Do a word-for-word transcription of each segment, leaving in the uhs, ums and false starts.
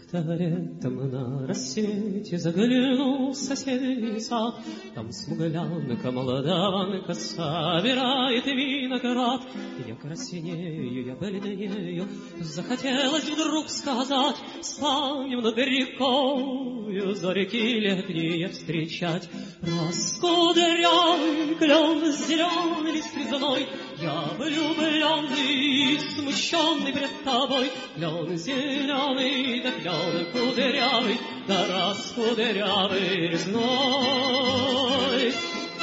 Как-то летом на рассвете заглянул в соседний сад, там смуглянка, молдаванка собирает виноград. Я краснею, я бледнею, захотелось вдруг сказать: станем над рекою зорьки летние встречать. Раскудрявый клен зеленый лист резной, я влюбленный, смущенный пред тобой. Клен зеленый, да клен кудрявый, да раскудрявый резной.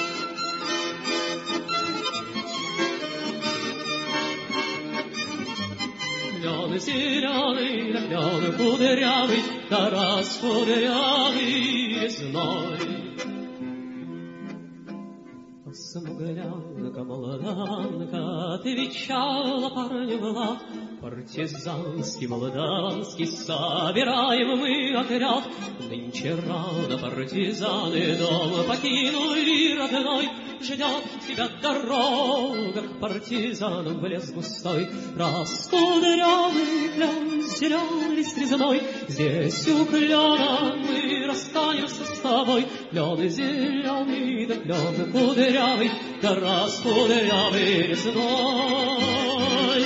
Клен зеленый, да клен кудрявый, да раскудрявый резной. Смуглянка, молданка, отвечала парню Влад: партизанский, молданский, собираем мы отряд. Нынче рано партизаны дом покинули родной, ждет тебя дорога к партизанам в лес густой. Раскудрявый клен, зеленый лист резной, здесь у клена мы расстанемся с тобой. Клен зеленый, да клен кудрявый, да раскудрявый резной.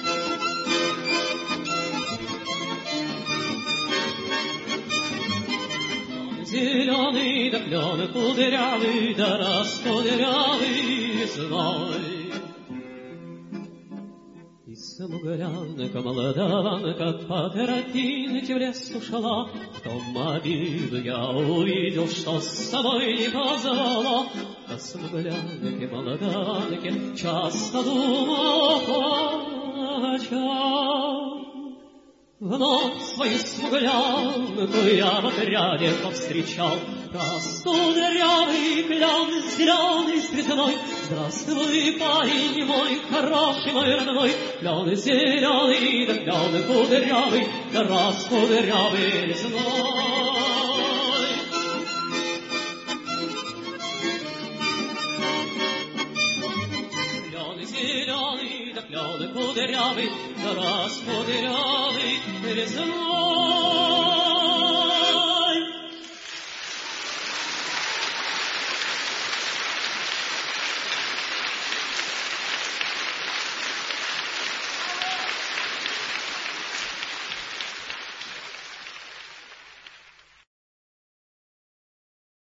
Зеленый, да клен кудрявый, да раскудрявый резной. И смуглянка, молдаванка по тропинке в лес ушла. В том обиду я увидел, что с собой не позвала. О смуглянке, молдаванке часто думал плача. Вновь свою смуглянку я в отряде повстречал. Раскудрявый клен зеленый с резной, здравствуй, парень мой, хороший мой родной. Клен зеленый, да клен кудрявый, да раскудрявый резной. Клен зеленый, да клен кудрявый, да раскудрявый резной.